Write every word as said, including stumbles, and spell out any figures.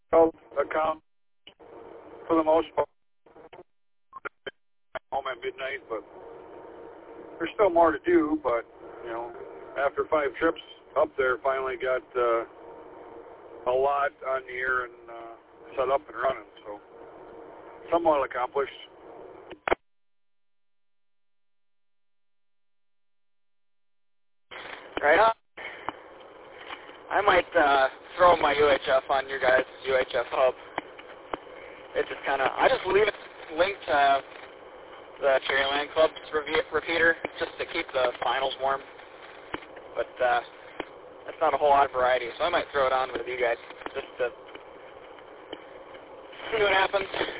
Well, account for the most part. Home at midnight, but there's still more to do. But you know, after five trips up there, finally got uh, a lot on the air and uh, set up and running. So somewhat accomplished. Right on. I might uh, throw my U H F on your guys' U H F hub. It just kind of, I just leave it linked to the Cherryland Club's rev- repeater just to keep the finals warm. But uh, that's not a whole lot of variety, so I might throw it on with you guys just to see what happens.